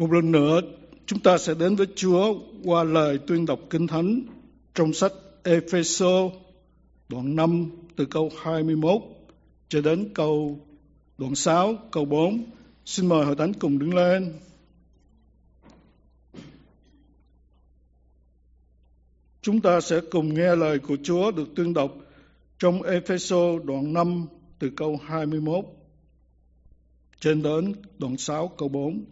Một lần nữa, chúng ta sẽ đến với Chúa qua lời tuyên đọc Kinh Thánh trong sách Ê-phê-sô đoạn 5 từ câu 21 cho đến đoạn 6 câu 4. Xin mời hội thánh cùng đứng lên. Chúng ta sẽ cùng nghe lời của Chúa được tuyên đọc trong Ê-phê-sô đoạn 5 từ câu 21 trên đến đoạn 6 câu 4.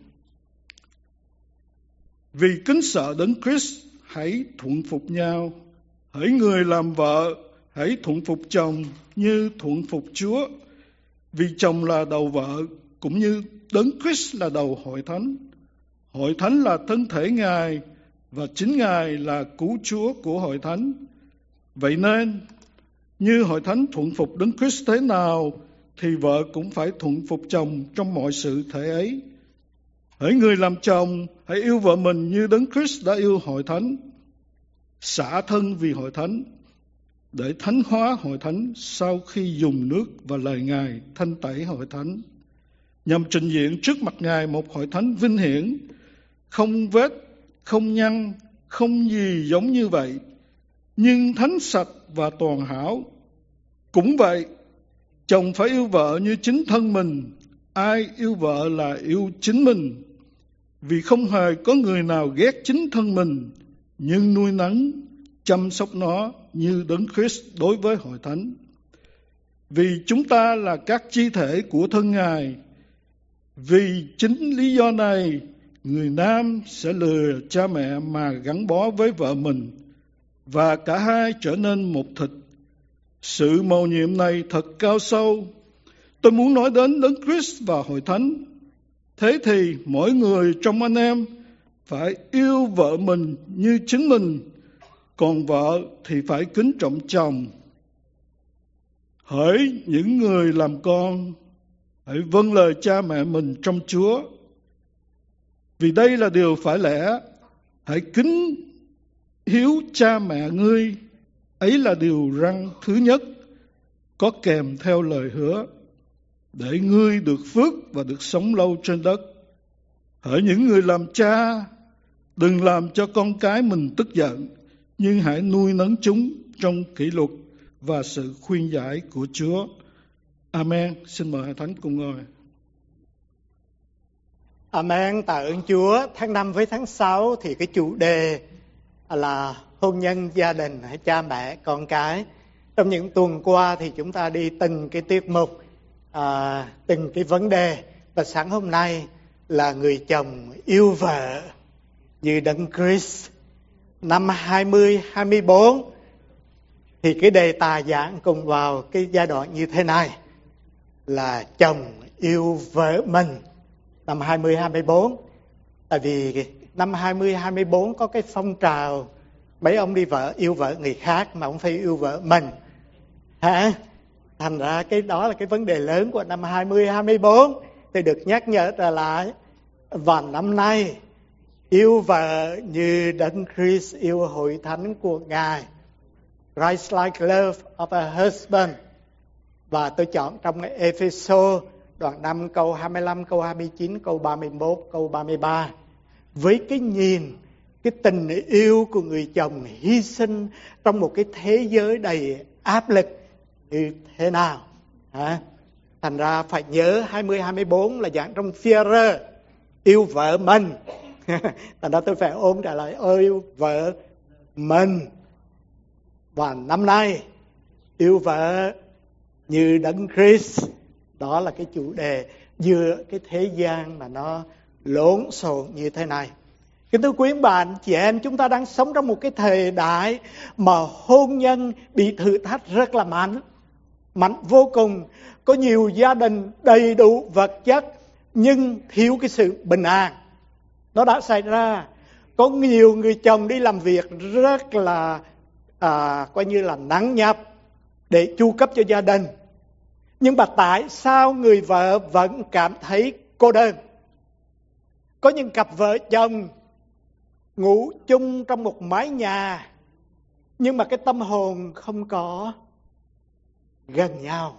Vì kính sợ Đấng Christ, hãy thuận phục nhau. Hỡi người làm vợ, hãy thuận phục chồng như thuận phục Chúa. Vì chồng là đầu vợ, cũng như Đấng Christ là đầu hội thánh. Hội thánh là thân thể Ngài, và chính Ngài là cứu Chúa của hội thánh. Vậy nên, như hội thánh thuận phục Đấng Christ thế nào, thì vợ cũng phải thuận phục chồng trong mọi sự thể ấy. Hỡi người làm chồng, hãy yêu vợ mình như Đấng Christ đã yêu hội thánh, xả thân vì hội thánh, để thánh hóa hội thánh sau khi dùng nước và lời Ngài thanh tẩy hội thánh, nhằm trình diện trước mặt Ngài một hội thánh vinh hiển, không vết, không nhăn, không gì giống như vậy, nhưng thánh sạch và toàn hảo. Cũng vậy, chồng phải yêu vợ như chính thân mình. Ai yêu vợ là yêu chính mình, vì không hề có người nào ghét chính thân mình, nhưng nuôi nấng, chăm sóc nó như Đấng Christ đối với hội thánh. Vì chúng ta là các chi thể của thân Ngài. Vì chính lý do này, người nam sẽ lừa cha mẹ mà gắn bó với vợ mình, và cả hai trở nên một thịt. Sự mầu nhiệm này thật cao sâu. Tôi muốn nói đến Đấng Christ và hội thánh. Thế thì mỗi người trong anh em phải yêu vợ mình như chính mình, còn vợ thì phải kính trọng chồng. Hỡi những người làm con, hãy vâng lời cha mẹ mình trong Chúa, vì đây là điều phải lẽ. Hãy kính hiếu cha mẹ ngươi, ấy là điều răn thứ nhất, có kèm theo lời hứa, để ngươi được phước và được sống lâu trên đất. Hỡi những người làm cha, đừng làm cho con cái mình tức giận, nhưng hãy nuôi nấng chúng trong kỷ luật và sự khuyên giải của Chúa. Amen. Xin mời Hội Thánh cùng ngồi. Amen. Tạ ơn Chúa. Tháng 5 với tháng 6 thì cái chủ đề là hôn nhân, gia đình, cha mẹ, con cái. Trong những tuần qua thì chúng ta đi từng cái tiết mục, từng cái vấn đề. Và sáng hôm nay là người chồng yêu vợ như Đấng Christ. Năm 2024 thì cái đề tài giảng cùng vào cái giai đoạn như thế này là chồng yêu vợ mình năm 2024. Tại vì năm 2024 có cái phong trào mấy ông đi yêu vợ người khác mà ông phải yêu vợ mình. Thành ra cái đó là cái vấn đề lớn của năm 2024 thì được nhắc nhở trở lại. Và năm nay yêu vợ như Đấng Christ yêu hội thánh của Ngài, Christ-like love of a husband. Và tôi chọn trong Ê-phê-sô đoạn 5 câu 25, câu 29, câu 31, câu 33. Với cái nhìn, cái tình yêu của người chồng hy sinh trong một cái thế giới đầy áp lực như thế nào. Thành ra phải nhớ 2024 là giảng trong Phi-e-rơ, yêu vợ mình. Thành ra tôi phải ôm trả lời yêu vợ mình. Và năm nay yêu vợ như Đấng Christ. Đó là cái chủ đề giữa cái thế gian mà nó lộn xộn như thế này. Kính thưa quý bạn, chị em, chúng ta đang sống trong một cái thời đại mà hôn nhân bị thử thách rất là mạnh vô cùng. Có nhiều gia đình đầy đủ vật chất nhưng thiếu cái sự bình an. Nó đã xảy ra. Có nhiều người chồng đi làm việc rất là coi như là nặng nhọc để chu cấp cho gia đình. Nhưng mà tại sao người vợ vẫn cảm thấy cô đơn? Có những cặp vợ chồng ngủ chung trong một mái nhà, nhưng mà cái tâm hồn không có gần nhau.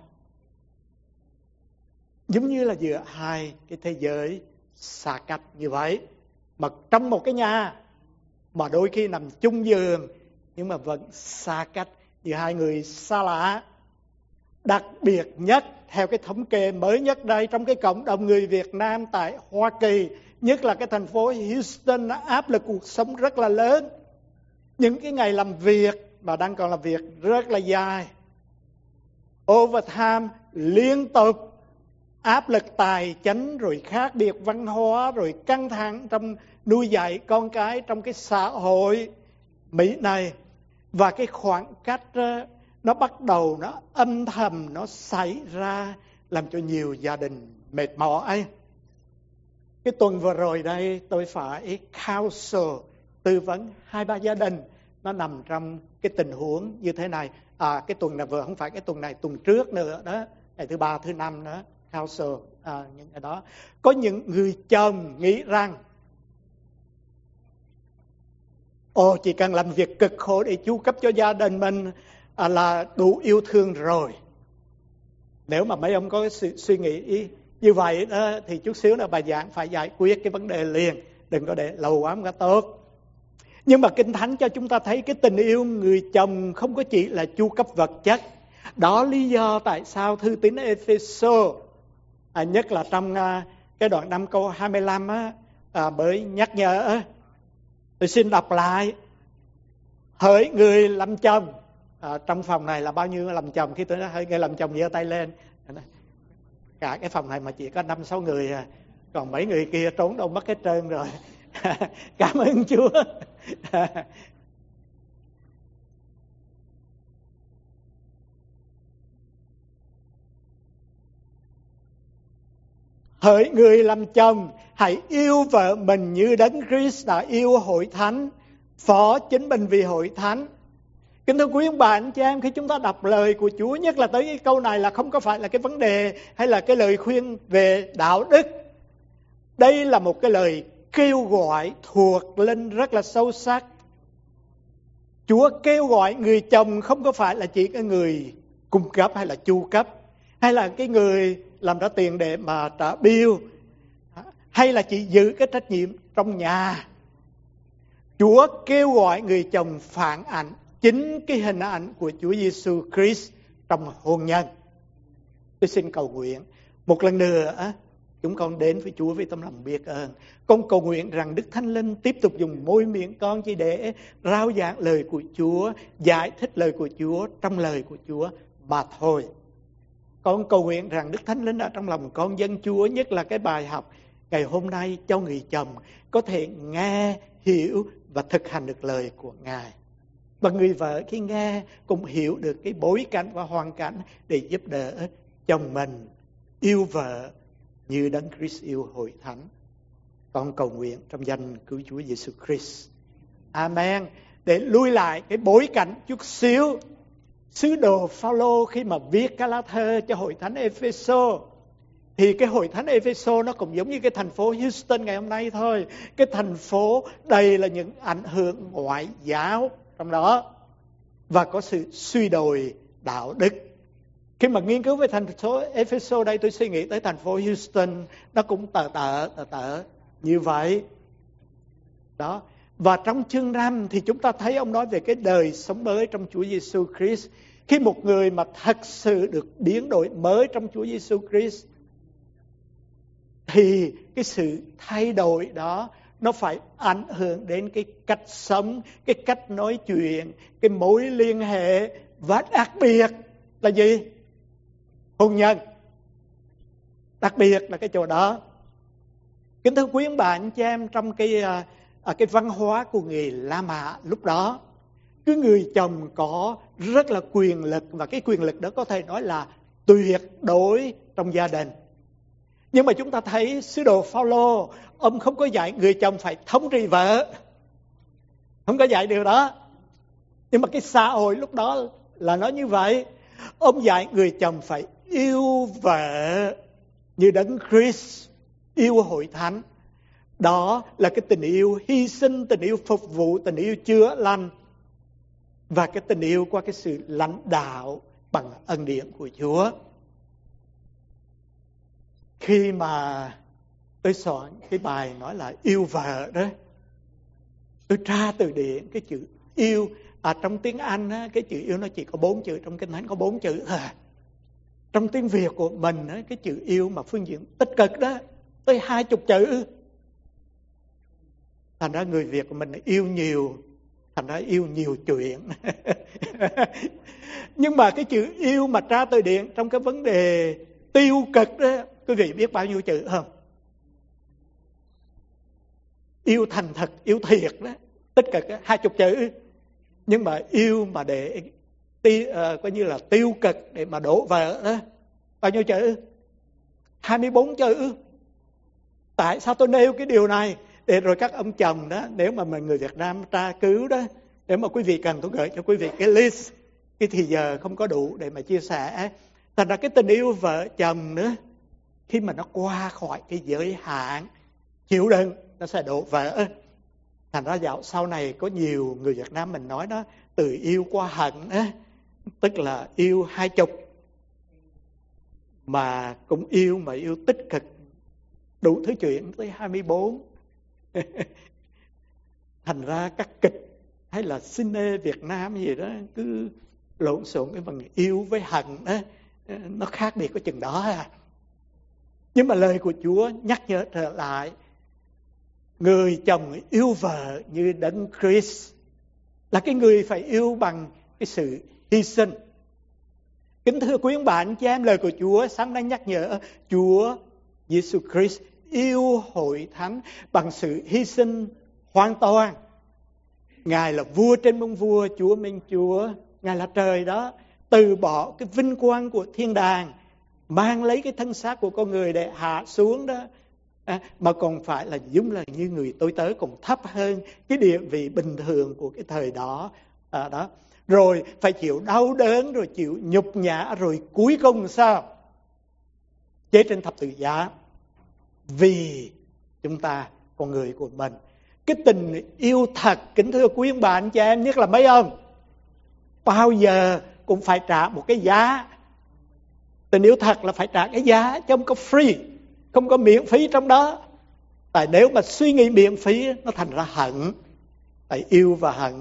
Giống như là giữa hai cái thế giới xa cách như vậy. mà trong một cái nhà, mà đôi khi nằm chung giường nhưng mà vẫn xa cách như hai người xa lạ. Đặc biệt nhất, theo cái thống kê mới nhất đây, trong cái cộng đồng người Việt Nam tại Hoa Kỳ, nhất là cái thành phố Houston, áp lực cuộc sống rất là lớn. Những cái ngày làm việc mà đang còn làm việc rất là dài, overtime liên tục, áp lực tài chính, rồi khác biệt văn hóa, rồi căng thẳng trong nuôi dạy con cái trong cái xã hội Mỹ này. Và cái khoảng cách nó bắt đầu nó âm thầm nó xảy ra, làm cho nhiều gia đình mệt mỏi. Cái tuần vừa rồi đây tôi phải counsel, tư vấn 2-3 gia đình nó nằm trong cái tình huống như thế này. Cái tuần này vừa không phải cái tuần này, tuần trước nữa đó, ngày thứ 3, thứ 5 nữa, counsel những cái đó. Có những người chồng nghĩ rằng chỉ cần làm việc cực khổ để chu cấp cho gia đình mình là đủ yêu thương rồi. Nếu mà mấy ông có cái sự suy nghĩ như vậy đó, thì chút xíu nữa bà giảng phải giải quyết cái vấn đề liền, đừng có để lâu quá mới tốt. Nhưng mà Kinh Thánh cho chúng ta thấy cái tình yêu người chồng không có chỉ là chu cấp vật chất. Đó lý do tại sao thư tín Ê-phê-sô, nhất là trong cái đoạn 5 câu 25 mới nhắc nhở. Tôi xin đọc lại. Hỡi người làm chồng, trong phòng này là bao nhiêu làm chồng? Khi tôi nói hỡi người làm chồng giơ tay lên. Cả cái phòng này mà chỉ có 5-6 người, còn mấy người kia trốn đâu mất hết trơn rồi. Cảm ơn Chúa. Hỡi người làm chồng, hãy yêu vợ mình như Đấng Christ đã yêu hội thánh, phó chính mình vì hội thánh. Kính thưa quý ông bà anh chị em, khi chúng ta đọc lời của Chúa, nhất là tới cái câu này là không có phải là cái vấn đề hay là cái lời khuyên về đạo đức. Đây là một cái lời kêu gọi thuộc linh rất là sâu sắc. Chúa kêu gọi người chồng không có phải là chỉ cái người cung cấp hay là chu cấp, hay là cái người làm ra tiền để mà trả bill, hay là chỉ giữ cái trách nhiệm trong nhà. Chúa kêu gọi người chồng phản ảnh chính cái hình ảnh của Chúa Giêsu Christ trong hôn nhân. Tôi xin cầu nguyện một lần nữa, chúng con đến với Chúa với tấm lòng biết ơn. Con cầu nguyện rằng Đức Thánh Linh tiếp tục dùng môi miệng con chỉ để rao giảng lời của Chúa, giải thích lời của Chúa trong lời của Chúa mà thôi. Con cầu nguyện rằng Đức Thánh Linh ở trong lòng con dân Chúa, nhất là cái bài học ngày hôm nay, cho người chồng có thể nghe, hiểu và thực hành được lời của Ngài. Và người vợ khi nghe cũng hiểu được cái bối cảnh và hoàn cảnh để giúp đỡ chồng mình yêu vợ như Đấng Christ yêu hội thánh. Con cầu nguyện trong danh cứu Chúa Giêsu Christ. Amen. Để lui lại cái bối cảnh chút xíu, sứ đồ Phao-lô khi mà viết cái lá thơ cho hội thánh Ê-phê-sô, thì cái hội thánh Ê-phê-sô nó cũng giống như cái thành phố Houston ngày hôm nay thôi. Cái thành phố đầy là những ảnh hưởng ngoại giáo trong đó và có sự suy đồi đạo đức. Khi mà nghiên cứu về thành phố Ê-phê-sô đây, tôi suy nghĩ tới thành phố Houston, nó cũng tờ như vậy. Đó. Và trong chương 5 thì chúng ta thấy ông nói về cái đời sống mới trong Chúa Giêsu Christ. Khi một người mà thật sự được biến đổi mới trong Chúa Giêsu Christ, thì cái sự thay đổi đó nó phải ảnh hưởng đến cái cách sống, cái cách nói chuyện, cái mối liên hệ, và đặc biệt là gì? Hôn nhân. Đặc biệt là cái chỗ đó. Kính thưa quý ông bà anh chị em, trong cái văn hóa của người La Mã lúc đó, cái người chồng có rất là quyền lực, và cái quyền lực đó có thể nói là tuyệt đối trong gia đình. Nhưng mà chúng ta thấy sứ đồ Phao-lô, ông không có dạy người chồng phải thống trị vợ, không có dạy điều đó. Nhưng mà cái xã hội lúc đó là nó như vậy. Ông dạy người chồng phải yêu vợ như Đấng Christ yêu hội thánh. Đó là cái tình yêu hy sinh, tình yêu phục vụ, tình yêu chữa lành, và cái tình yêu qua cái sự lãnh đạo bằng ân điển của Chúa. Khi mà Tôi soạn cái bài nói là yêu vợ đó. Tôi tra từ điển cái chữ yêu. Trong tiếng Anh á, cái chữ yêu nó chỉ có 4 chữ, trong Kinh Thánh có 4 chữ thôi. Trong tiếng Việt của mình á, cái chữ yêu mà phương diện tích cực đó tới 20 chữ. Thành ra người Việt của mình yêu nhiều, thành ra yêu nhiều chuyện. Nhưng mà cái chữ yêu mà tra từ điển trong cái vấn đề tiêu cực đó, quý vị biết bao nhiêu chữ không? Yêu thành thật, yêu thiệt đó, tích cực đó, 20 chữ. Nhưng mà yêu mà để coi như là tiêu cực để mà đổ vỡ đó, bao nhiêu chữ? 24 chữ. Tại sao tôi nêu cái điều này? Để rồi các ông chồng đó, nếu mà người Việt Nam tra cứu đó, nếu mà quý vị cần tôi gửi cho quý vị cái list, cái thì giờ không có đủ để mà chia sẻ. Thành ra cái tình yêu vợ chồng nữa, khi mà nó qua khỏi cái giới hạn chịu đựng, nó sẽ đổ vỡ. Thành ra dạo sau này có nhiều người Việt Nam mình nói đó, từ yêu qua hận á, tức là yêu 20 mà cũng yêu mà yêu tích cực, đủ thứ chuyện tới 24. Thành ra các kịch hay là cine Việt Nam gì đó cứ lộn xộn cái phần yêu với hận đó, nó khác biệt có chừng đó à. Nhưng mà lời của Chúa nhắc nhở trở lại, người chồng yêu vợ như Đấng Christ, là cái người phải yêu bằng cái sự hy sinh. Kính thưa quý ông bà anh chị em, lời của Chúa sáng nay nhắc nhở Chúa Giêsu Christ yêu hội thánh bằng sự hy sinh hoàn toàn. Ngài là vua trên muôn vua, Chúa minh Chúa, Ngài là trời đó, từ bỏ cái vinh quang của thiên đàng, mang lấy cái thân xác của con người để hạ xuống đó, mà còn phải là giống là như người tôi tớ, còn thấp hơn cái địa vị bình thường của cái thời đó. Đó. Rồi phải chịu đau đớn, rồi chịu nhục nhã, rồi cuối cùng sao? Chết trên thập tự giá vì chúng ta, con người của mình. Cái tình yêu thật, kính thưa quý ông bà anh chị em, nhất là mấy ông, bao giờ cũng phải trả một cái giá. Tình yêu thật là phải trả cái giá, chứ không có free, không có miễn phí trong đó. Tại nếu mà suy nghĩ miễn phí, nó thành ra hận. Tại yêu và hận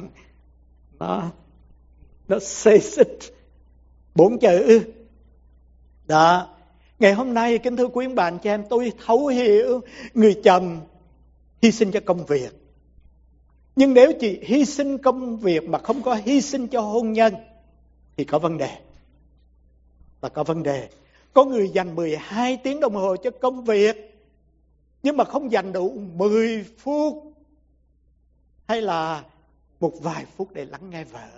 nó says it 4 chữ đó. Ngày hôm nay kính thưa quý bạn chị em, tôi thấu hiểu người chồng hy sinh cho công việc. Nhưng nếu chỉ hy sinh công việc mà không có hy sinh cho hôn nhân thì có vấn đề. Và có vấn đề. Có người dành 12 tiếng đồng hồ cho công việc, nhưng mà không dành đủ 10 phút hay là một vài phút để lắng nghe vợ.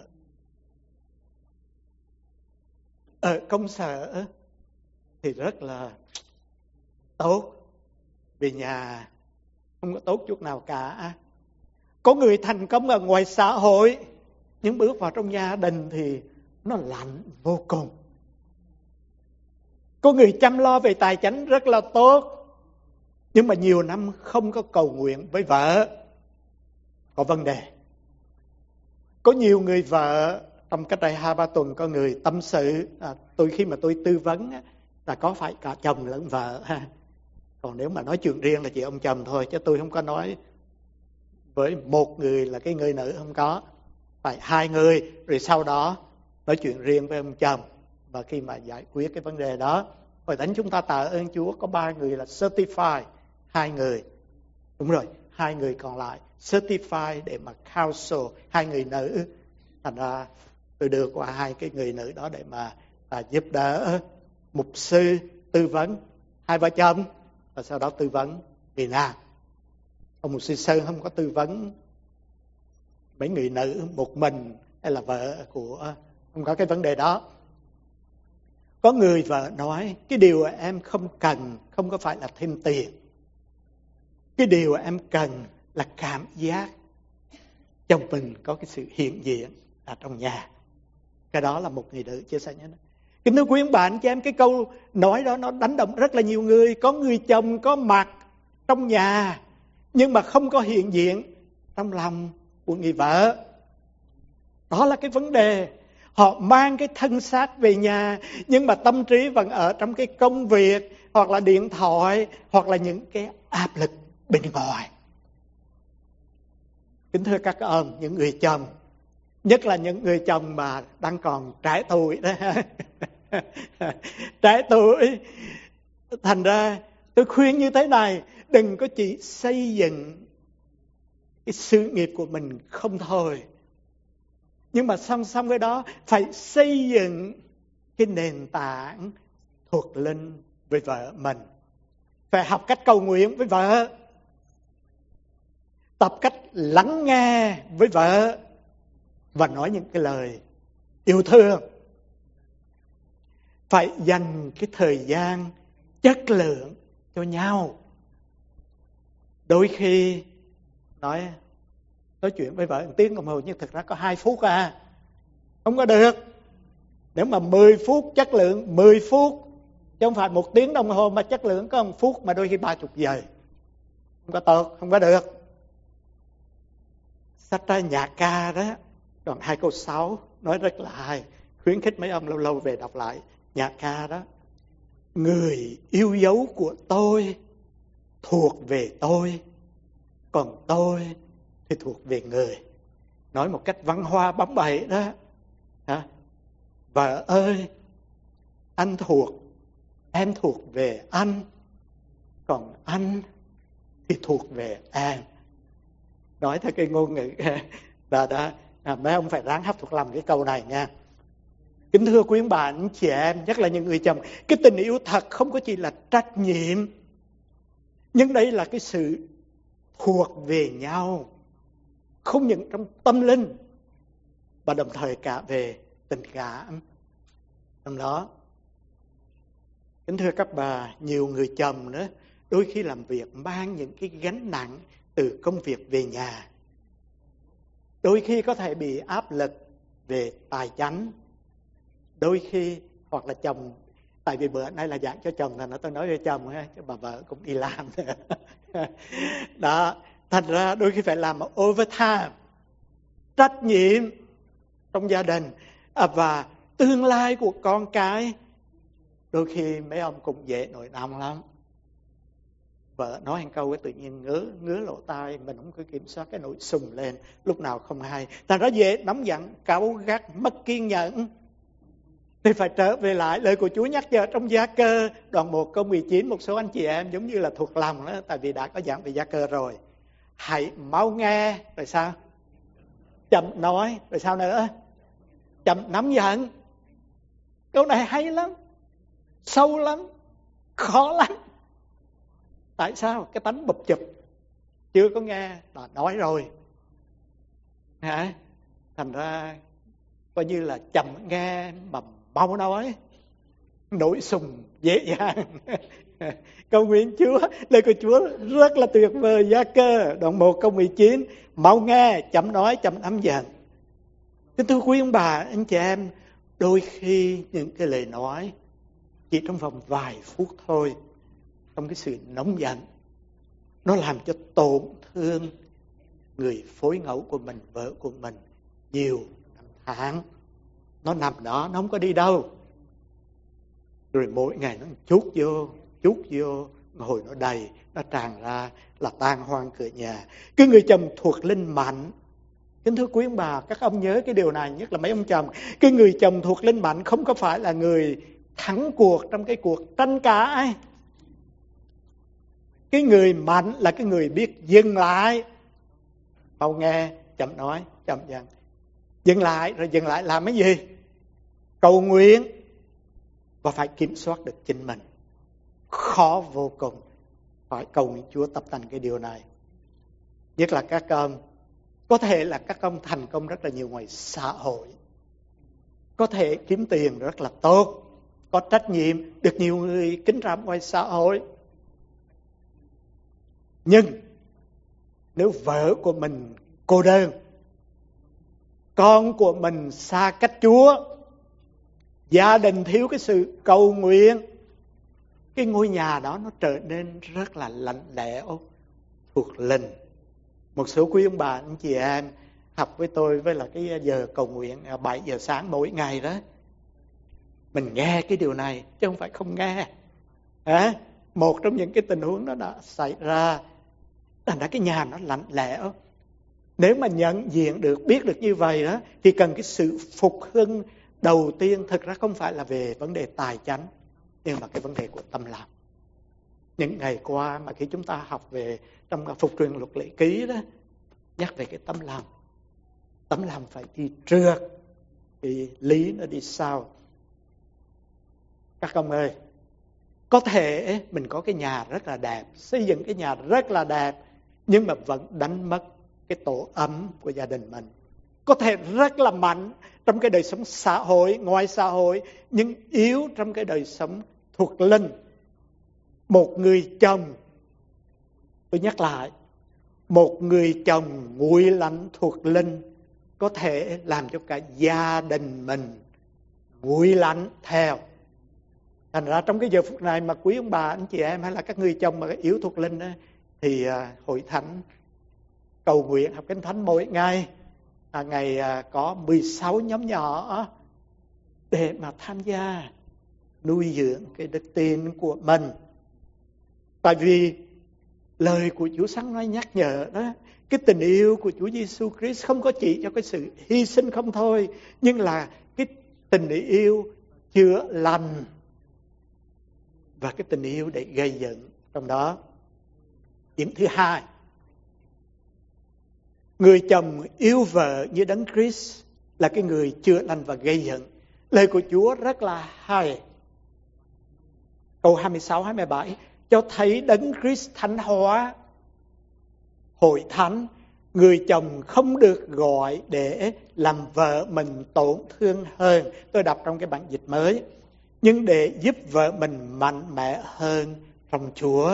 Ở công sở thì rất là tốt, về nhà không có tốt chút nào cả. Có người thành công ở ngoài xã hội, nhưng bước vào trong gia đình thì nó lạnh vô cùng. Có người chăm lo về tài chính rất là tốt, nhưng mà nhiều năm không có cầu nguyện với vợ, có vấn đề. Có nhiều người vợ, trong cách đây 2-3 tuần có người tâm sự, khi mà tôi tư vấn là có phải cả chồng lẫn vợ ha. Còn nếu mà nói chuyện riêng là chỉ ông chồng thôi, chứ tôi không có nói với một người là cái người nữ, không có. Phải 2 người, rồi sau đó nói chuyện riêng với ông chồng. Và khi mà giải quyết cái vấn đề đó, Hội Thánh chúng ta tạ ơn Chúa có 3 người là certified, 2 người. Đúng rồi, 2 người còn lại certified để mà counsel, 2 người nữ. Thành ra tôi đưa qua 2 cái người nữ đó để mà giúp đỡ mục sư tư vấn 2 vợ chồng, và sau đó tư vấn người nam. Ông mục sư Sơn không có tư vấn mấy người nữ một mình hay là vợ của, không có cái vấn đề đó. Có người vợ nói cái điều em không cần không có phải là thêm tiền, cái điều em cần là cảm giác chồng mình có cái sự hiện diện ở trong nhà. Cái đó là một người nữ chia sẻ như thế. Kính thưa quý bạn cho em, cái câu nói đó nó đánh động rất là nhiều người. Có người chồng có mặt trong nhà nhưng mà không có hiện diện trong lòng của người vợ. Đó là cái vấn đề. Họ mang cái thân xác về nhà nhưng mà tâm trí vẫn ở trong cái công việc, hoặc là điện thoại, hoặc là những cái áp lực bên ngoài. Kính thưa các ông, những người chồng, nhất là những người chồng mà đang còn trẻ tuổi đó, trẻ tuổi, thành ra tôi khuyên như thế này, đừng có chỉ xây dựng cái sự nghiệp của mình không thôi, nhưng mà song song với đó phải xây dựng cái nền tảng thuộc linh với vợ mình. Phải học cách cầu nguyện với vợ, tập cách lắng nghe với vợ và nói những cái lời yêu thương. Phải dành cái thời gian chất lượng cho nhau. Đôi khi nói chuyện với vợ 1 tiếng đồng hồ nhưng thực ra có 2 phút à. Không có được. Nếu mà 10 phút chất lượng 10 phút, chứ không phải 1 tiếng đồng hồ mà chất lượng có 1 phút mà đôi khi 30 giây. Không có tốt, không có được. Sách ra nhạc ca đó, đoạn 2 câu 6 nói rất là hay. Khuyến khích mấy ông lâu lâu về đọc lại nhạc ca đó. Người yêu dấu của tôi thuộc về tôi, còn tôi thì thuộc về người. Nói một cách văn hoa bóng bẩy đó. Vợ ơi, em thuộc về anh, còn anh thì thuộc về em. Nói theo cái ngôn ngữ đó, mấy ông phải ráng hấp thuộc lòng cái câu này nha. Kính thưa quý bạn, chị em, nhất là những người chồng, cái tình yêu thật không có chỉ là trách nhiệm, nhưng đây là cái sự thuộc về nhau, không những trong tâm linh và đồng thời cả về tình cảm trong đó. Kính thưa các bà, nhiều người chồng nữa đôi khi làm việc mang những cái gánh nặng từ công việc về nhà. Đôi khi có thể bị áp lực về tài chánh. Đôi khi hoặc là chồng, tại vì bữa nay là giảng cho chồng thành tôi nói với chồng chứ bà vợ cũng đi làm đó, thành ra đôi khi phải làm overtime, trách nhiệm trong gia đình và tương lai của con cái. Đôi khi mấy ông cũng dễ nổi nóng lắm. Vợ nói một câu cái tự nhiên ngứa lỗ tai, mình không có kiểm soát cái nỗi sùng lên, lúc nào không hay. Thành ra dễ nóng giận, cáu gắt, mất kiên nhẫn. Thì phải trở về lại lời của Chúa nhắc nhở trong Gia Cơ đoạn 1 câu 19. Một số anh chị em giống như là thuộc lòng đó, tại vì đã có giảng về Gia Cơ rồi. Hãy mau nghe, rồi sao? Chậm nói, rồi sao nữa? Chậm nóng giận. Câu này hay lắm, sâu lắm, khó lắm. Tại sao? Cái tánh bụp chụp, chưa có nghe là nói rồi. Thành ra coi như là chậm nghe mà mau nói, nổi sùng dễ dàng. Cầu nguyện Chúa, lời của Chúa rất là tuyệt vời. Gia Cơ đoạn 1 câu 19, mau nghe, chậm nói, chậm nóng giận. Kính thưa quý ông bà, anh chị em, đôi khi những cái lời nói chỉ trong vòng vài phút thôi, trong cái sự nóng giận, nó làm cho tổn thương người phối ngẫu của mình, vợ của mình nhiều năm tháng. Nó nằm đó, nó không có đi đâu. Rồi mỗi ngày nó chút vô, hồi nó đầy, nó tràn ra là tan hoang cửa nhà. Cái người chồng thuộc linh mạnh. Kính thưa quý ông bà, các ông nhớ cái điều này, nhất là mấy ông chồng. Cái người chồng thuộc linh mạnh không có phải là người thắng cuộc trong cái cuộc tranh cãi. Cái người mạnh là cái người biết dừng lại. Mau nghe, chậm nói, chậm dần. Dừng lại, rồi dừng lại làm cái gì? Cầu nguyện. Và phải kiểm soát được chính mình. Khó vô cùng. Phải cầu nguyện Chúa tập tành cái điều này. Nhất là các ông, có thể là các ông thành công rất là nhiều ngoài xã hội, có thể kiếm tiền rất là tốt, có trách nhiệm, được nhiều người kính trọng ngoài xã hội. Nhưng nếu vợ của mình cô đơn, con của mình xa cách Chúa, gia đình thiếu cái sự cầu nguyện, cái ngôi nhà đó nó trở nên rất là lạnh lẽo, thuộc linh. Một số quý ông bà, anh chị em học với tôi với là cái giờ cầu nguyện 7 giờ sáng mỗi ngày đó. Mình nghe cái điều này chứ không phải không nghe. một trong những cái tình huống đó đã xảy ra. Thành ra cái nhà nó lạnh lẽo. Nếu mà nhận diện được, biết được như vậy đó, thì cần cái sự phục hưng đầu tiên thực ra không phải là về vấn đề tài chánh, nhưng mà cái vấn đề của tâm lòng. Những ngày qua mà khi chúng ta học về trong phục truyền luật lệ ký đó, nhắc về cái tấm lòng. Tấm lòng phải đi trước, thì lý nó đi sau. Các ông ơi, có thể mình có cái nhà rất là đẹp, xây dựng cái nhà rất là đẹp, nhưng mà vẫn đánh mất cái tổ ấm của gia đình mình. Có thể rất là mạnh trong cái đời sống xã hội, ngoài xã hội, nhưng yếu trong cái đời sống thuộc linh. Một người chồng, tôi nhắc lại, một người chồng nguội lạnh thuộc linh có thể làm cho cả gia đình mình nguội lạnh theo. Thành ra trong cái giờ phút này mà quý ông bà, anh chị em hay là các người chồng mà yếu thuộc linh đó, thì hội thánh cầu nguyện học kinh thánh mỗi ngày. Ngày có 16 nhóm nhỏ để mà tham gia nuôi dưỡng cái đức tin của mình. Tại vì lời của Chúa sáng nay nhắc nhở đó, cái tình yêu của Chúa Giêsu Christ không có chỉ cho cái sự hy sinh không thôi, nhưng là cái tình yêu chữa lành và cái tình yêu để gây dựng trong đó. Điểm thứ hai, người chồng yêu vợ như Đấng Christ là cái người chữa lành và gây dựng. Lời của Chúa rất là hay. Câu 26-27 cho thấy Đấng Christ thánh hóa hội thánh. Người chồng không được gọi để làm vợ mình tổn thương hơn. Tôi đọc trong cái bản dịch mới. Nhưng để giúp vợ mình mạnh mẽ hơn trong Chúa.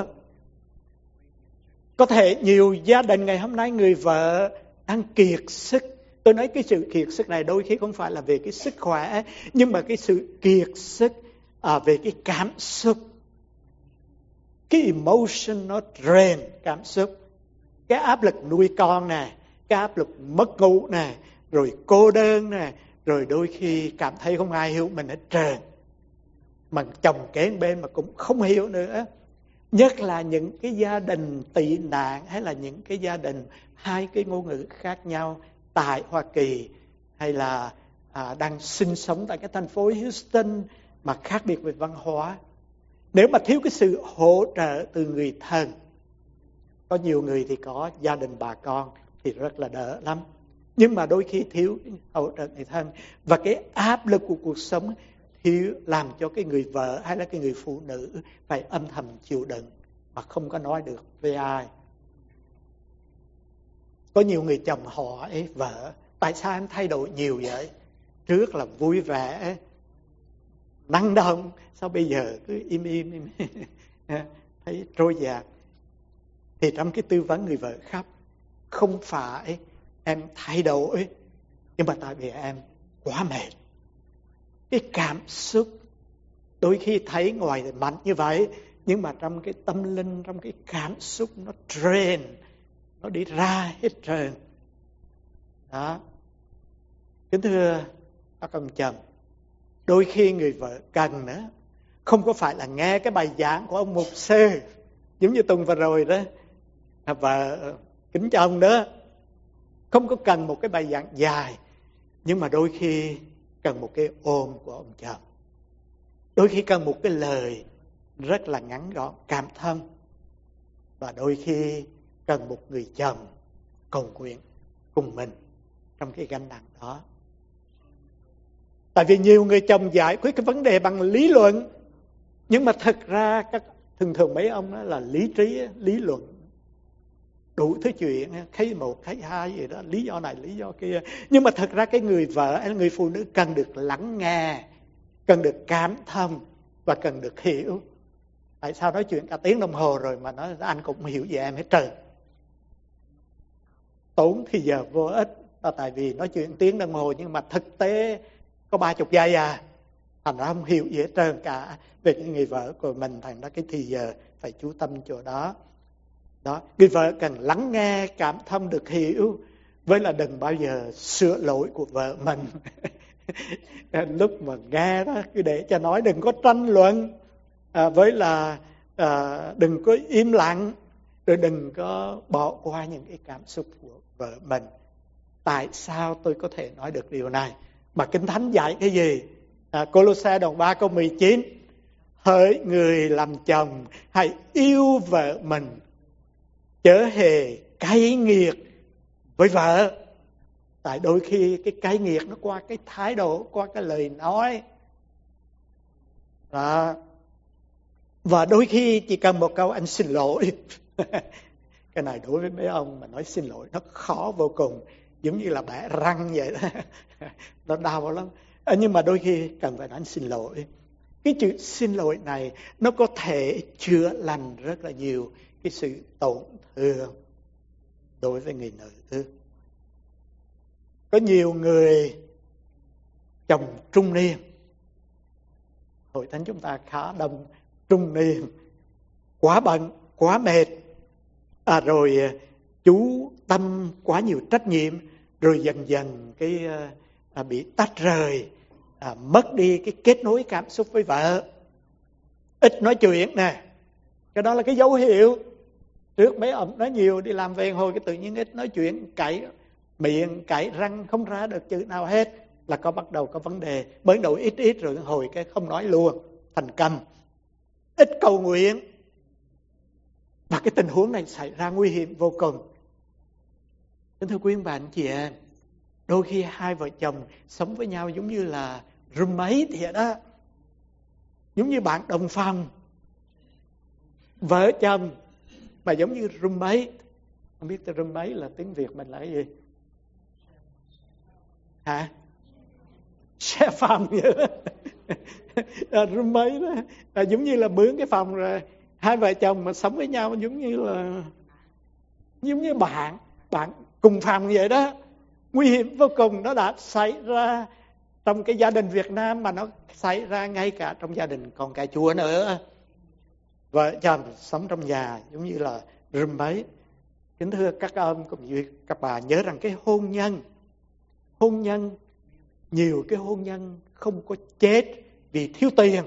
Có thể nhiều gia đình ngày hôm nay người vợ đang kiệt sức. Tôi nói cái sự kiệt sức này đôi khi không phải là về cái sức khỏe, nhưng mà cái sự kiệt sức về cái cảm xúc. Cái emotional drain, cảm xúc. Cái áp lực nuôi con nè, cái áp lực mất ngủ nè, rồi cô đơn nè, rồi đôi khi cảm thấy không ai hiểu mình hết trơn. Mà chồng kế bên mà cũng không hiểu nữa. Nhất là những cái gia đình tị nạn hay là những cái gia đình hai cái ngôn ngữ khác nhau tại Hoa Kỳ hay là đang sinh sống tại cái thành phố Houston mà khác biệt về văn hóa. Nếu mà thiếu cái sự hỗ trợ từ người thân, có nhiều người thì có gia đình bà con thì rất là đỡ lắm. Nhưng mà đôi khi thiếu hỗ trợ người thân và cái áp lực của cuộc sống thiếu làm cho cái người vợ hay là cái người phụ nữ phải âm thầm chịu đựng mà không có nói được với ai. Có nhiều người chồng hỏi vợ, tại sao em thay đổi nhiều vậy? Trước là vui vẻ, năng động, sao bây giờ cứ im thấy trôi dạt. Thì trong cái tư vấn người vợ khóc, không phải em thay đổi, nhưng mà tại vì em quá mệt. Cái cảm xúc đôi khi thấy ngoài thì mạnh như vậy, nhưng mà trong cái tâm linh, trong cái cảm xúc nó drain, nó đi ra hết trơn. Đó. Kính thưa các ông chồng, đôi khi người vợ cần nữa, không có phải là nghe cái bài giảng của ông mục sư, giống như tuần vừa rồi đó, vợ kính chồng đó, không có cần một cái bài giảng dài, nhưng mà đôi khi cần một cái ôm của ông chồng. Đôi khi cần một cái lời rất là ngắn gọn, cảm thông. Và đôi khi cần một người chồng cầu nguyện cùng mình trong cái gánh nặng đó. Tại vì nhiều người chồng giải quyết cái vấn đề bằng lý luận, nhưng mà thật ra thường mấy ông đó là lý trí, lý luận đủ thứ chuyện, thấy một, thấy hai gì đó, lý do này, lý do kia. Nhưng mà thật ra cái người vợ hay người phụ nữ cần được lắng nghe, cần được cảm thông và cần được hiểu. Tại sao nói chuyện cả tiếng đồng hồ rồi mà nói anh cũng hiểu về em hết trơn. Tốn thì giờ vô ích, tại vì nói chuyện tiếng đồng hồ nhưng mà thực tế có 30 giây à. Thành ra không hiểu gì hết trơn cả về cái người vợ của mình, thành ra cái thì giờ phải chú tâm chỗ đó. Đó, người vợ cần lắng nghe, cảm thông, được hiểu, với là đừng bao giờ sửa lỗi của vợ mình. Lúc mà nghe đó cứ để cho nói, đừng có tranh luận, với là đừng có im lặng, rồi đừng có bỏ qua những cái cảm xúc của vợ mình. Tại sao tôi có thể nói được điều này? Mà Kinh Thánh dạy cái gì? Cô-lô-se đoạn 3 câu 19: hỡi người làm chồng, hãy yêu vợ mình, chớ hề cay nghiệt với vợ. Tại đôi khi cái cay nghiệt nó qua cái thái độ, qua cái lời nói. Và đôi khi chỉ cần một câu anh xin lỗi. Cái này đối với mấy ông mà nói xin lỗi nó khó vô cùng, giống như là bẻ răng vậy đó. Nó đau lắm. Nhưng mà đôi khi cần phải nói anh xin lỗi. Cái chữ xin lỗi này nó có thể chữa lành rất là nhiều cái sự tổn thương đối với người nữ. Có nhiều người chồng trung niên, hội thánh chúng ta khá đông trung niên, quá bận, quá mệt, rồi chú tâm quá nhiều trách nhiệm, rồi dần dần cái bị tách rời, mất đi cái kết nối cảm xúc với vợ, ít nói chuyện nè. Cái đó là cái dấu hiệu. Trước mấy ông nói nhiều, đi làm về hồi cái tự nhiên ít nói chuyện, cãi miệng, cãi răng không ra được chữ nào hết, là bắt đầu có vấn đề. Mới đầu ít rồi hồi cái không nói luôn, thành câm, ít cầu nguyện. Và cái tình huống này xảy ra nguy hiểm vô cùng. Kính thưa quý ông bà anh chị em, đôi khi hai vợ chồng sống với nhau giống như là roommate vậy đó, giống như bạn đồng phòng. Vợ chồng mà giống như roommate. Không biết roommate là tiếng Việt mình là cái gì? Hả? Share phòng vậy đó. Roommate đó, giống như là mướn cái phòng rồi. Hai vợ chồng mà sống với nhau giống như bạn cùng phòng vậy đó. Nguy hiểm vô cùng. Nó đã xảy ra trong cái gia đình Việt Nam, mà nó xảy ra ngay cả trong gia đình con cái Chúa nữa. Vợ chồng sống trong nhà giống như là roommate. Kính thưa các ông cũng như các bà, nhớ rằng cái hôn nhân, nhiều cái hôn nhân không có chết vì thiếu tiền,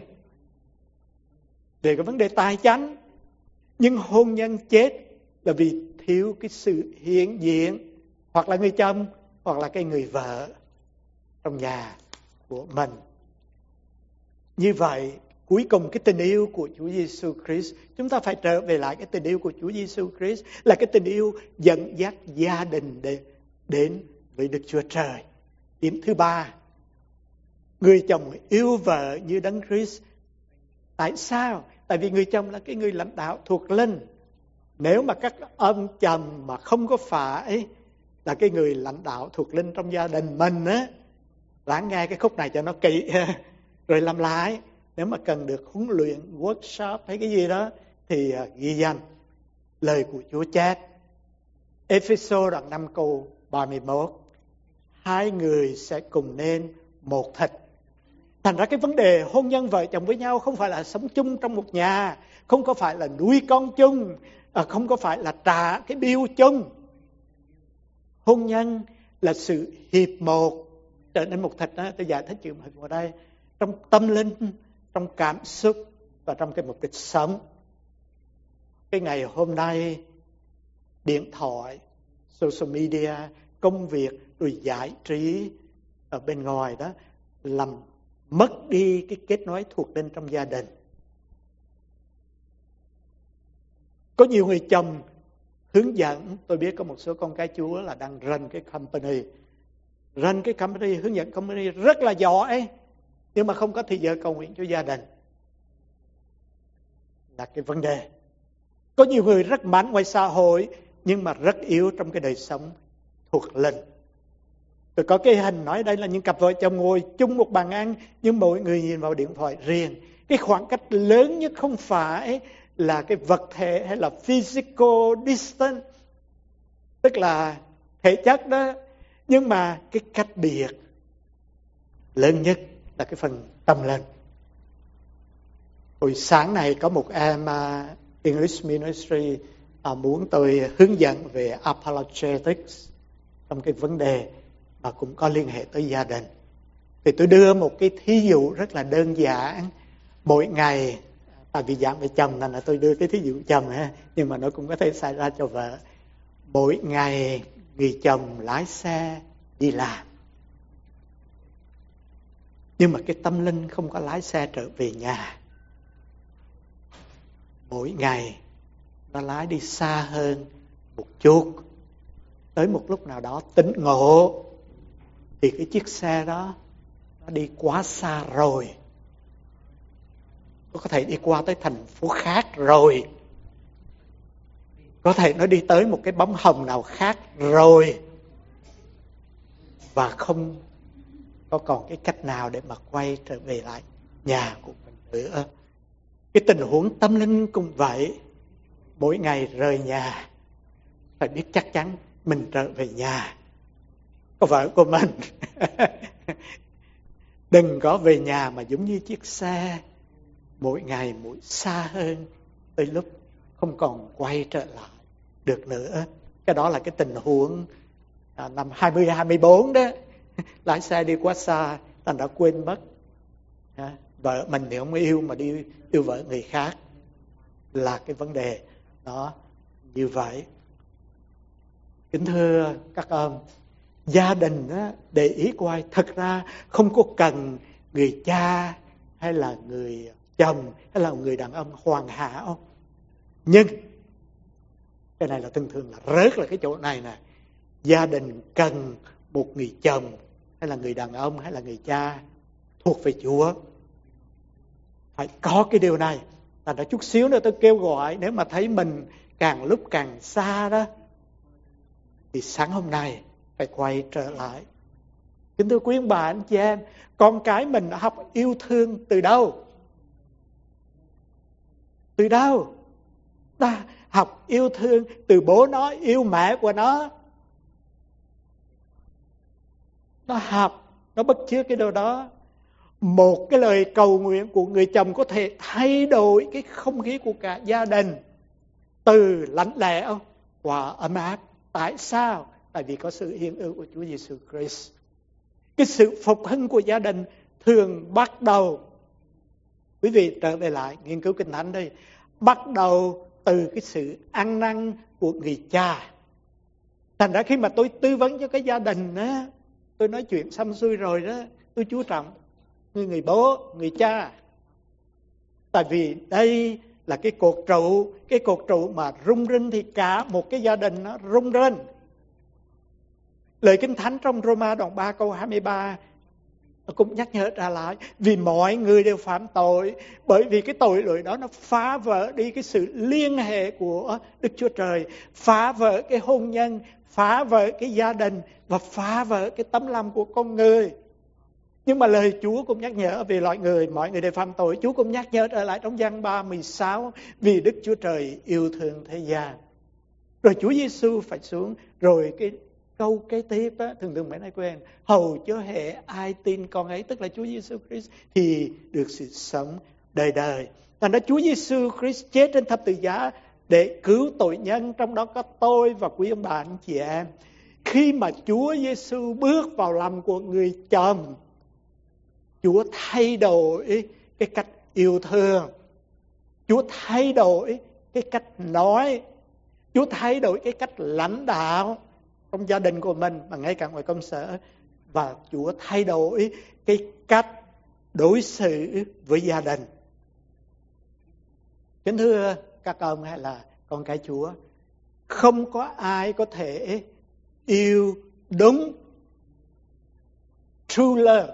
về cái vấn đề tài chánh, nhưng hôn nhân chết là vì thiếu cái sự hiện diện, hoặc là người chồng hoặc là cái người vợ trong nhà của mình. Như vậy cuối cùng cái tình yêu của Chúa Giêsu Christ, chúng ta phải trở về lại cái tình yêu của Chúa Giêsu Christ, là cái tình yêu dẫn dắt gia đình đến với Đức Chúa Trời. Điểm thứ ba, người chồng yêu vợ như Đấng Christ. Tại sao? Tại vì người chồng là cái người lãnh đạo thuộc linh. Nếu mà các ông chồng mà không có phải là cái người lãnh đạo thuộc linh trong gia đình mình á, lắng nghe cái khúc này cho nó kỹ rồi làm lại. Nếu mà cần được huấn luyện, workshop hay cái gì đó thì ghi danh lời của Chúa chép. Ê-phê-sô đoạn 5 câu 31: hai người sẽ cùng nên một thịt. Thành ra cái vấn đề hôn nhân vợ chồng với nhau không phải là sống chung trong một nhà, không có phải là nuôi con chung, không có phải là trả cái bill chung. Hôn nhân là sự hiệp một, trở nên một thịt đó. Tôi giải thích chữ hiệp ở đây trong tâm linh, trong cảm xúc và trong cái mục đích sống. Cái ngày hôm nay, điện thoại, social media, công việc, rồi giải trí ở bên ngoài đó làm mất đi cái kết nối thuộc linh trong gia đình. Có nhiều người chồng hướng dẫn, tôi biết có một số con cái Chúa là đang run cái company, hướng dẫn company rất là giỏi, nhưng mà không có thời giờ cầu nguyện cho gia đình, là cái vấn đề. Có nhiều người rất mạnh ngoài xã hội nhưng mà rất yếu trong cái đời sống thuộc linh. Tôi có cái hình nói đây là những cặp vợ chồng ngồi chung một bàn ăn, nhưng mỗi người nhìn vào điện thoại riêng. Cái khoảng cách lớn nhất không phải là cái vật thể hay là physical distance, tức là thể chất đó, nhưng mà cái cách biệt lớn nhất là cái phần tâm linh. Hồi sáng này có một em English Ministry muốn tôi hướng dẫn về apologetics trong cái vấn đề mà cũng có liên hệ tới gia đình. Thì tôi đưa một cái thí dụ rất là đơn giản. Mỗi ngày Tại vì giảng về chồng nên là tôi đưa cái thí dụ chồng ha, nhưng mà nó cũng có thể xảy ra cho vợ. Mỗi ngày người chồng lái xe đi làm, nhưng mà cái tâm linh không có lái xe trở về nhà. Mỗi ngày nó lái đi xa hơn một chút, tới một lúc nào đó tỉnh ngộ thì cái chiếc xe đó nó đi quá xa rồi, nó có thể đi qua tới thành phố khác rồi, có thể nó đi tới một cái bóng hồng nào khác rồi, và không có còn cái cách nào để mà quay trở về lại nhà của mình nữa. Cái tình huống tâm linh cũng vậy. Mỗi ngày rời nhà phải biết chắc chắn mình trở về nhà. Có vợ của mình đừng có về nhà mà giống như chiếc xe, mỗi ngày mỗi xa hơn, tới lúc không còn quay trở lại được nữa. Cái đó là cái tình huống năm 2024 đó. Lái xe đi quá xa, thành đã quên mất vợ mình thì không yêu mà đi yêu vợ người khác, là cái vấn đề đó như vậy. Kính thưa các ông, gia đình á, để ý coi, thật ra không có cần người cha hay là người chồng hay là người đàn ông hoàn hảo, nhưng cái này là thường thường là rớt là cái chỗ này nè. Gia đình cần một người chồng hay là người đàn ông hay là người cha thuộc về Chúa. Phải có cái điều này. Thành ra chút xíu nữa tôi kêu gọi, nếu mà thấy mình càng lúc càng xa đó, thì sáng hôm nay phải quay trở lại. Kính thưa quý ông bà anh chị em, con cái mình học yêu thương từ đâu? Từ đâu? Ta học yêu thương từ bố nó yêu mẹ của nó. Nó học, nó bắt chước cái điều đó. Một cái lời cầu nguyện của người chồng có thể thay đổi cái không khí của cả gia đình, từ lạnh lẽo qua ấm áp. Tại sao? Tại vì có sự hiện hữu của Chúa Giêsu Christ. Cái sự phục hưng của gia đình thường bắt đầu, quý vị trở về lại nghiên cứu Kinh Thánh đây, bắt đầu từ cái sự ăn năn của người cha. Thành ra khi mà tôi tư vấn cho cái gia đình á, tôi nói chuyện xong xuôi rồi đó, tôi chú trọng người bố, người cha. Tại vì đây là cái cột trụ mà rung rinh thì cả một cái gia đình nó rung rinh. Lời Kinh Thánh trong Roma đoạn 3 câu 23 cũng nhắc nhở ra lại, vì mọi người đều phạm tội, bởi vì cái tội lỗi đó nó phá vỡ đi cái sự liên hệ của Đức Chúa Trời, phá vỡ cái hôn nhân, phá vỡ cái gia đình và phá vỡ cái tấm lòng của con người. Nhưng mà lời Chúa cũng nhắc nhở về loại người, mọi người đều phạm tội. Chúa cũng nhắc nhở trở lại trong Giăng 3:16, vì Đức Chúa Trời yêu thương thế gian. Rồi Chúa Giêsu phải xuống, rồi cái câu kế tiếp á, thường mấy nay quên, hầu cho hệ ai tin con ấy, tức là Chúa Giêsu Christ, thì được sự sống đời đời. Thành ra Chúa Giêsu Christ chết trên thập tự giá để cứu tội nhân, trong đó có tôi và quý ông bà anh chị em. Khi mà Chúa Giêsu bước vào lòng của người chồng, Chúa thay đổi cái cách yêu thương, Chúa thay đổi cái cách nói, Chúa thay đổi cái cách lãnh đạo trong gia đình của mình và ngay cả ngoài công sở. Và Chúa thay đổi cái cách đối xử với gia đình. Kính thưa các ông hay là con cái Chúa, không có ai có thể yêu đúng true love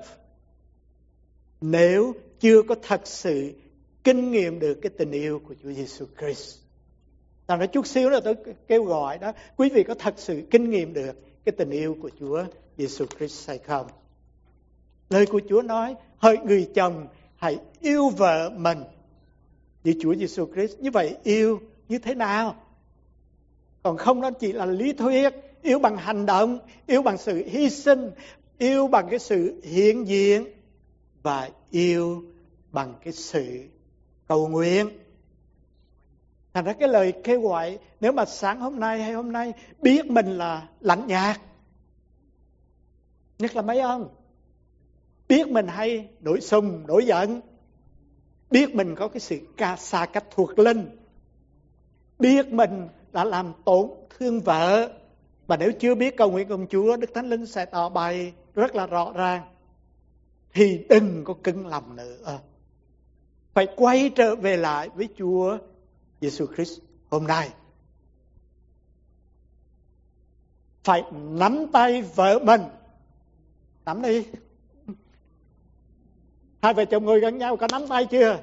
nếu chưa có thật sự kinh nghiệm được cái tình yêu của Chúa Giêsu Christ. Thành ra chút xíu nữa tôi kêu gọi đó, quý vị có thật sự kinh nghiệm được cái tình yêu của Chúa Giêsu Christ hay không? Lời của Chúa nói, hỡi người chồng hãy yêu vợ mình như Chúa Giêsu Christ. Như vậy yêu như thế nào? Còn không nó chỉ là lý thuyết. Yêu bằng hành động, yêu bằng sự hy sinh, yêu bằng cái sự hiện diện, và yêu bằng cái sự cầu nguyện. Thành ra cái lời kêu gọi, nếu mà sáng hôm nay hay hôm nay biết mình là lạnh nhạt, nhất là mấy ông biết mình hay nổi sùng nổi giận, biết mình có cái sự xa cách thuộc linh, biết mình đã làm tổn thương vợ. Mà nếu chưa biết cầu nguyện cùng Chúa, Đức Thánh Linh sẽ tỏ bày rất là rõ ràng. Thì đừng có cứng lòng nữa. Phải quay trở về lại với Chúa Giêsu Christ hôm nay. Phải nắm tay vợ mình. Nắm đi. Hai vợ chồng ngồi gần nhau có nắm tay chưa?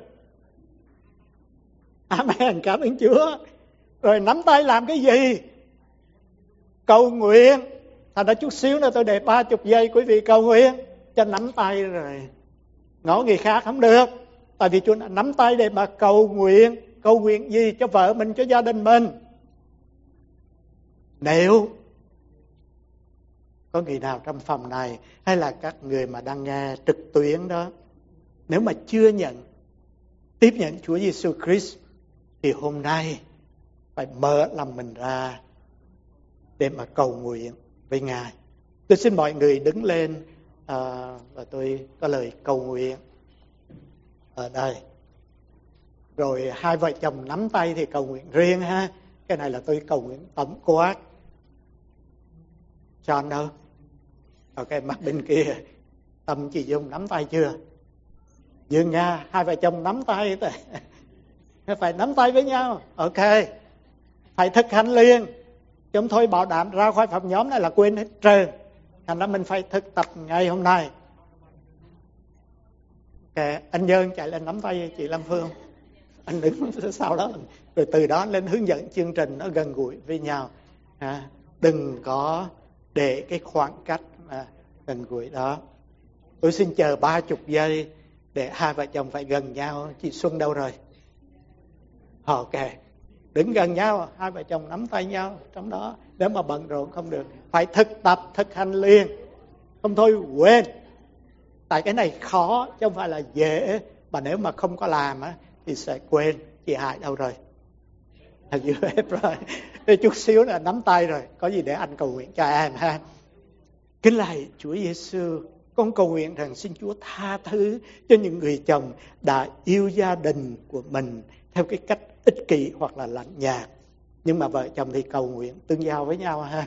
Amen, cảm ơn Chúa. Rồi nắm tay làm cái gì? Cầu nguyện. Thành ra chút xíu nữa tôi để 30 giây quý vị cầu nguyện cho nắm tay rồi. Ngó người khác không được. Tại vì Chúa đã nắm tay để mà cầu nguyện. Cầu nguyện gì? Cho vợ mình, cho gia đình mình. Nếu có người nào trong phòng này hay là các người mà đang nghe trực tuyến đó, nếu mà chưa tiếp nhận Chúa Giêsu Christ thì hôm nay phải mở lòng mình ra để mà cầu nguyện với Ngài. Tôi xin mọi người đứng lên và tôi có lời cầu nguyện ở đây. Rồi hai vợ chồng nắm tay thì cầu nguyện riêng ha. Cái này là tôi cầu nguyện tổng quát. John đâu? Ok, mặt bên kia. Tâm chị Dung nắm tay chưa? Dương nha, hai vợ chồng nắm tay. Phải nắm tay với nhau. Ok. Phải thực hành liền. Chứ không thôi bảo đảm ra khỏi phòng nhóm này là quên hết trơn. Thành ra mình phải thực tập ngày hôm nay. Ok, anh Nhơn chạy lên nắm tay chị Lâm Phương. Anh đứng sau đó. Rồi từ đó lên hướng dẫn chương trình nó gần gũi với nhau. Đừng có để cái khoảng cách gần gũi đó. Tôi xin chờ 30 giây để hai vợ chồng phải gần nhau. Chị Xuân đâu rồi? Ok. Đứng gần nhau, hai vợ chồng nắm tay nhau trong đó. Nếu mà bận rộn không được, phải thực tập, thực hành liền. Không thôi quên. Tại cái này khó chứ không phải là dễ. Mà nếu mà không có làm thì sẽ quên. Chị Hải đâu rồi? Dưới hết rồi. Để chút xíu là nắm tay rồi. Có gì để anh cầu nguyện cho em ha. Kính lạy Chúa Giêsu, con cầu nguyện rằng xin Chúa tha thứ cho những người chồng đã yêu gia đình của mình theo cái cách ích kỷ hoặc là lạnh nhạt. Nhưng mà vợ chồng thì cầu nguyện tương giao với nhau ha.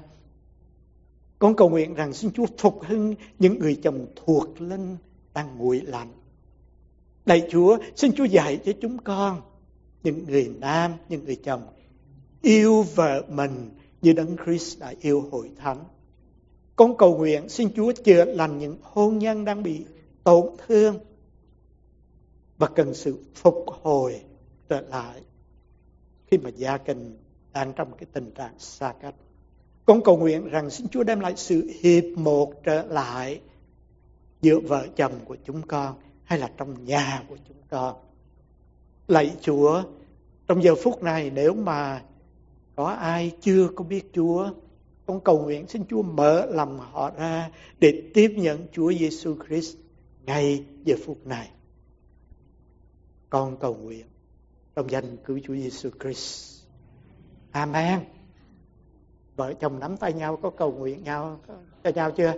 Con cầu nguyện rằng xin Chúa phục hưng những người chồng thuộc linh đang nguội lạnh. Lạy Chúa, xin Chúa dạy cho chúng con, những người nam, những người chồng yêu vợ mình như Đấng Christ đã yêu hội thánh. Con cầu nguyện xin Chúa chữa lành những hôn nhân đang bị tổn thương và cần sự phục hồi trở lại khi mà gia đình đang trong cái tình trạng xa cách. Con cầu nguyện rằng xin Chúa đem lại sự hiệp một trở lại giữa vợ chồng của chúng con hay là trong nhà của chúng con. Lạy Chúa, trong giờ phút này nếu mà có ai chưa có biết Chúa, con cầu nguyện xin Chúa mở lòng họ ra để tiếp nhận Chúa Giêsu Christ ngay giờ phút này. Con cầu nguyện trong danh cứu Chúa Giêsu Christ. Amen. Vợ chồng nắm tay nhau có cầu nguyện nhau cho nhau chưa?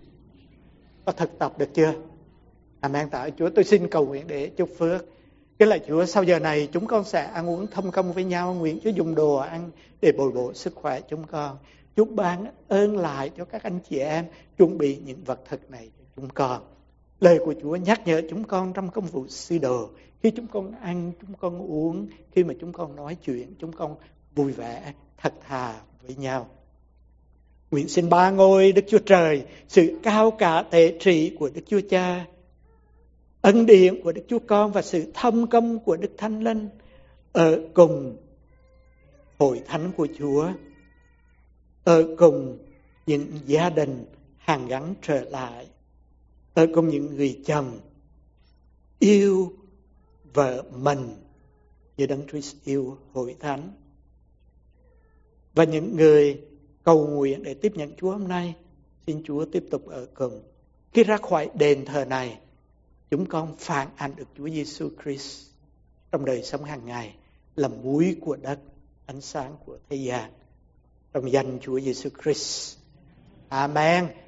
Có thực tập được chưa? Amen. Tạ Chúa, tôi xin cầu nguyện để chúc phước. Cái lạy Chúa, sau giờ này chúng con sẽ ăn uống thông công với nhau. Nguyện Chúa dùng đồ ăn để bồi bổ sức khỏe chúng con. Chúa ban ơn lại cho các anh chị em chuẩn bị những vật thực này cho chúng con. Lời của Chúa nhắc nhở chúng con trong công vụ sứ đồ. Khi chúng con ăn, chúng con uống, khi mà chúng con nói chuyện, chúng con vui vẻ, thật thà với nhau. Nguyện xin ba ngôi Đức Chúa Trời, sự cao cả tể trị của Đức Chúa Cha, ân điển của Đức Chúa Con và sự thông công của Đức Thánh Linh ở cùng hội thánh của Chúa, ở cùng những gia đình hàn gắn trở lại, ở cùng những người chồng yêu vợ mình như Đấng Christ yêu hội thánh, và những người cầu nguyện để tiếp nhận Chúa hôm nay, xin Chúa tiếp tục ở cùng. Khi ra khỏi đền thờ này, chúng con phản ánh được Chúa Giêsu Christ trong đời sống hàng ngày, là muối của đất, ánh sáng của thế gian. Trong danh Chúa Giêsu Christ. Amen.